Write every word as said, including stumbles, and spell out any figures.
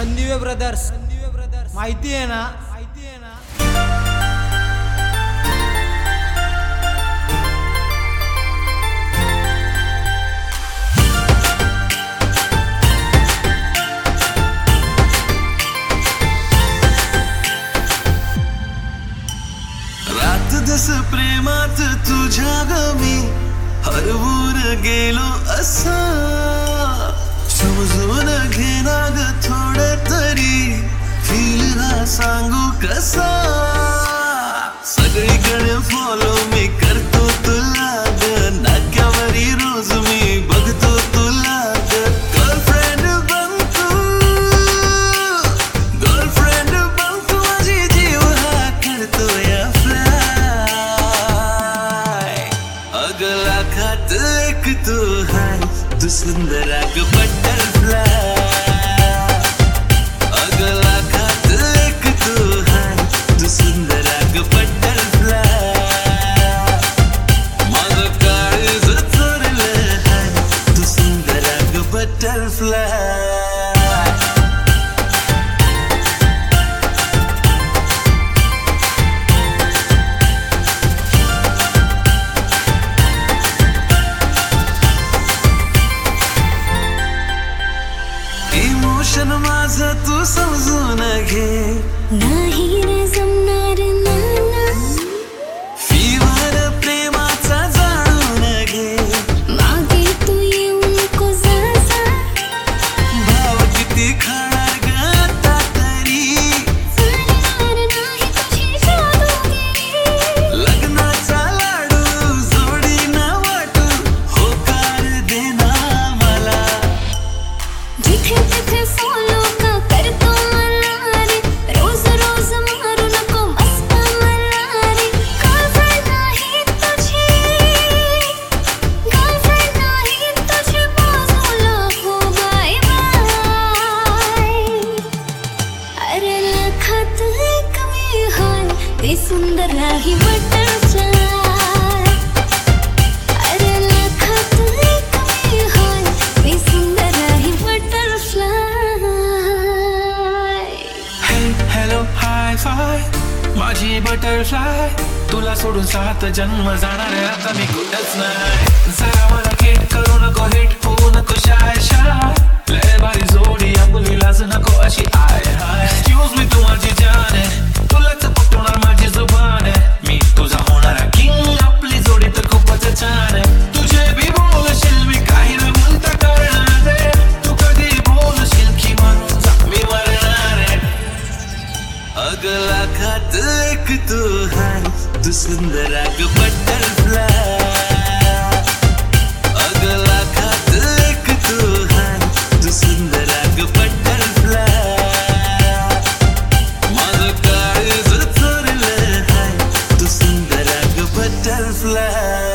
संदीवे brothers माहिती आहे ना माहिती आहे ना रात दिस प्रेमात तुझ्या ग मी हरवून गेलो असा समजून घेना ग थोडं तरी फील ना सांगू कसा सगळीकडे फॉलो मी करतो तुला ग नाक्यावरी रोज मी बघतो तुला ग गर्लफ्रेंड बन तू गर्लफ्रेंड बन तू माझी जीव हा करतो या अगला खात एक तू हाय तू सुंदर अग बटरफ्लाय अगला खात एक तू हाय तू सुंदर अग बटरफ्लाय माझं काळीज चोरलं हाय तू सुंदर अग बटरफ्लाय इमोशन माझं तू समजून घे नाही रे जमणार नाना फीवर प्रेमाचा जाणून घे मागे तू येऊ नको जा भाव किती खाणार ग आता तरी चालणार नाही तुझी जादूगिरी लग्नाचा लाडू जोडी ना वाटू होकार देना मला जिथे तिथे फॉलो का करतो मला रे रोज रोज मारू नको मस्का मला रे गर्लफ्रेंड नाही तुझी गर्लफ्रेंड नाही तुझी बाजूला हो बाय बाय अरे लाखात एक मी हाय ते सुंदर आहे बटरफ्लाय अरे लाखात एक मी हाय ते सुंदर आहे बटरफ्लाय हॅलो हाय फाय माझी बटरफ्लाय तुला सोडून सात जन्म जाणार आहे आता मी कुठंच नाही जरा मला हिट करू नको हिट होऊ नको शाय शाय लय भारी जोडी आपली लाज नको अशी आय हाय एक्सक्यूज मी तू माझी जान आहे तुलाच पटवणार माझी जुबान आहे मी तुझा होणारा किंग आपली जोडी तर खूपच छान आहे तुझे बी बोलशील मी काही न बोलता करणार आहे तू कधी बोलशील की माझा मी मरणार आहे अगला खात एक तू हाय तू सुंदर अग बटरफ्लाय अगला खात एक तू हाय तू सुंदर अग बटरफ्लाय माझं काळीज चोरलं हाय तू सुंदर अग बटरफ्लाय